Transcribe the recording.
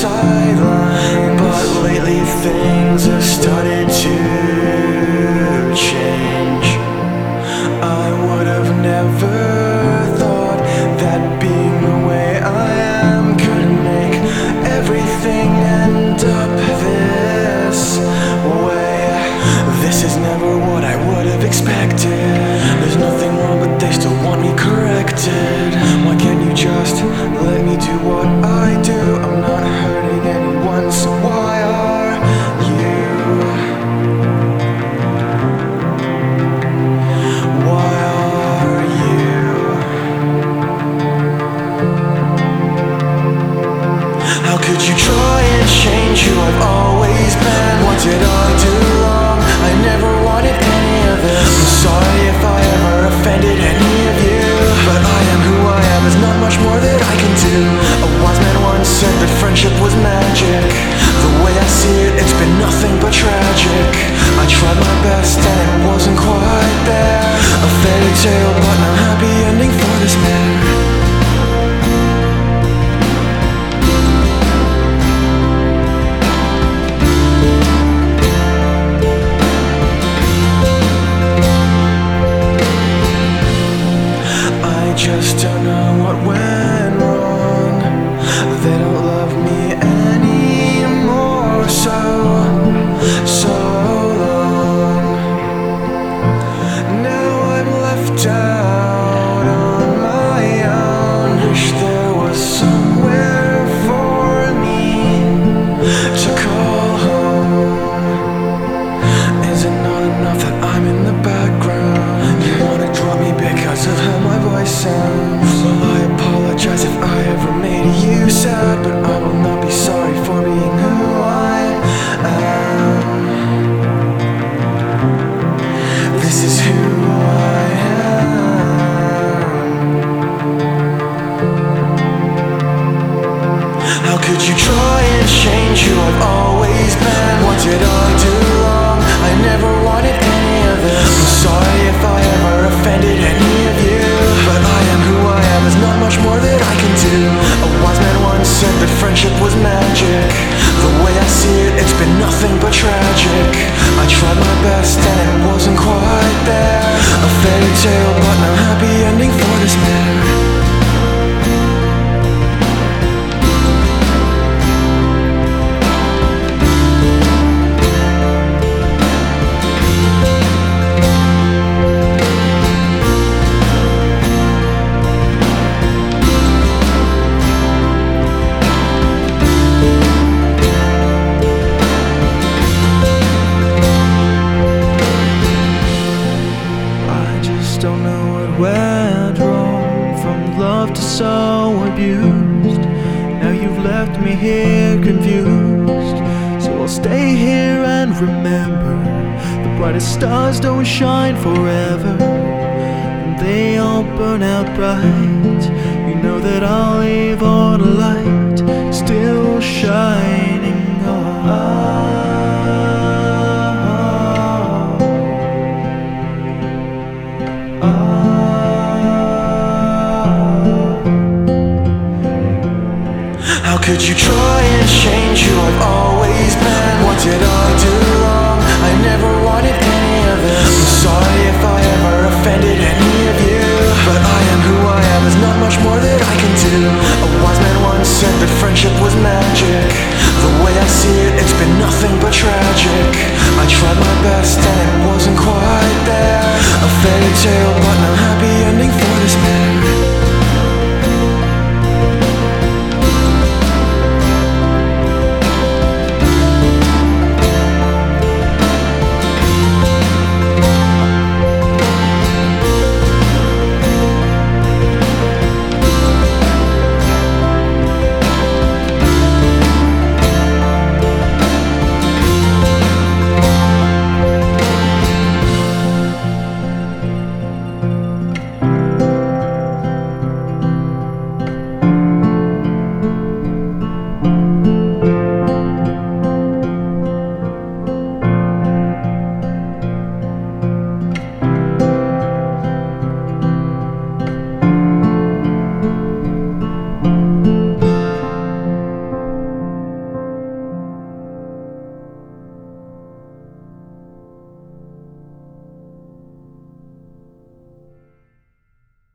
sidelines, but lately things have started to change. I would have never thought that being the way I am could make everything end up this way. This is never what I would have expected. There's nothing wrong, but they still want me corrected. Why can't you just let me do what I do? I'm not hurting anyone, so why are you? Why are you? How could you try and change who I've always been? What did I do wrong? I never wanted any of this. I'm sorry if I ever offended any of you, but I am who I am, there's not much more that I can do. A wise man once said that friendship was magic. The way I see it, it's been nothing but tragic. I tried my best and it wasn't quite there. A fairy tale, but no happy ending for this man. Just don't know what went wrong. They don't love me anymore. So long. Now I'm left out on my own. Wish there was somewhere for me to call home. Is it not enough that I'm in the background? You wanna drop me because of how my voice sounds? Well, I apologize if I ever made you sad, but I will not be sorry for being who I am. This is who I am. How could you try and change who I've always been? What did I do wrong? I never wanted any of this. I'm sorry if I ever offended any of you, but I am who I am, there's not much more that I can do. A wise man once said that friendship was magic. The way I see it, it's been nothing but tragic. I tried my best and it wasn't quite there. A fairy tale, but no happy ending for this man. Don't know what went wrong, from love to so abused. Now you've left me here confused, so I'll stay here and remember the brightest stars don't shine forever, and they all burn out bright. You know that I'll leave on a light still shining on. How could you try and change who I've always been? What did I do wrong? I never wanted any of this. I'm sorry if I ever offended any of you, but I am who I am, there's not much more that I can do. A wise man once said that friendship was magic.